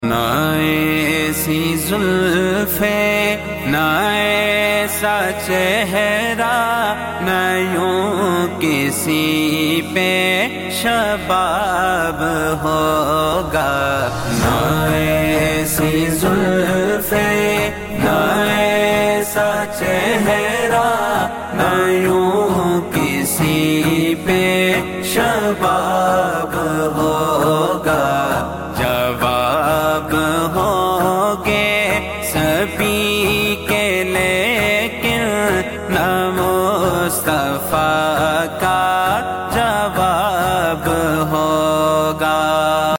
ना ऐसी जुल्फे ना ऐसा चेहरा न यूं किसी पे शबाब होगा। ना ऐसी जुल्फे ना ऐसा चेहरा न यूं किसी पे शबाब होगा। जवाब होगे सभी के लेकिन न मुस्तफा